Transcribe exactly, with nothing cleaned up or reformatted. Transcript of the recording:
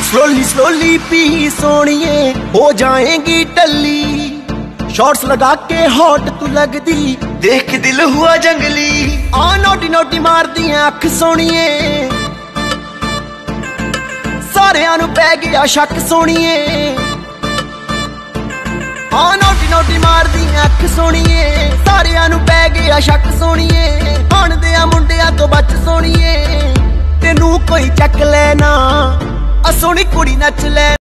Slowly slowly P सोनिए हो जाएंगी टल्ली, shorts लगा के हॉट तू लगदी देख दिल हुआ जंगली। आ नोटी नोटी मार दी अख सोनिए, सारियां नू पै गया शक सोनिए। आ नोटी नोटी मार दी अख सोनिए, सारियां नू पै गया शक सोनिए। हण दे मुंडिया तो बच सोनिए, तेनू कोई चक लेना आ सोनी कुड़ी नच ले।